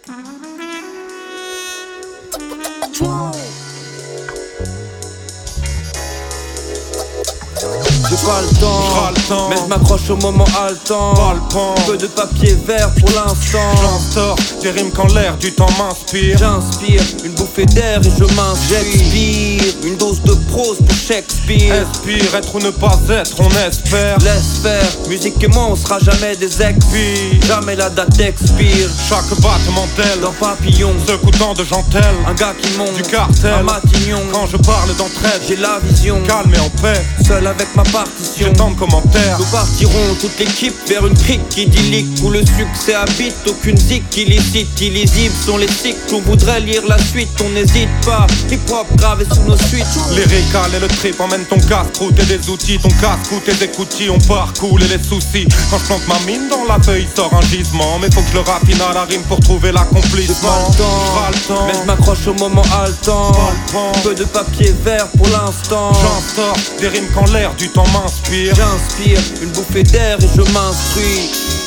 J'ai pas le temps, mais je m'accroche au moment haletant. Palpant, Peu de papier vert pour l'instant. j'instaure des rimes quand l'air du temps m'inspire. J'inspire une bouffée d'air et je m'inspire. Une dose de prose pour Shakespeare. Expire, être ou ne pas être, on espère. Laisse faire, musique et moi on sera jamais des ex. Jamais la date expire. Chaque battement d'aile D'un papillon, secoutant de gentelle. un gars qui monte Du cartel, à Matignon. quand je parle d'entraide, J'ai la vision, calme et en paix. seul avec ma Je partition. tente commentaire. Nous partirons toute l'équipe vers une crique idyllique où le succès habite, aucune zik illicite. Illisibles sont les cycles, on voudrait lire la suite. On n'hésite pas, hip-hop gravé sous nos suites. Lyrical et le trip emmène ton casse-croûte et des outils. Ton casse-croûte et des coutilles, on part cool et les soucis. Quand je plante ma mine dans la feuille, sort un gisement. Mais faut que je le raffine à la rime pour trouver J'ai l'accomplissement. pas le temps, mais je m'accroche au moment haletant. Palpant, Peu de papier vert pour l'instant. j'instaure des rimes quand l'air du temps m'inspire. J'inspire une bouffée d'air et je m'instruis.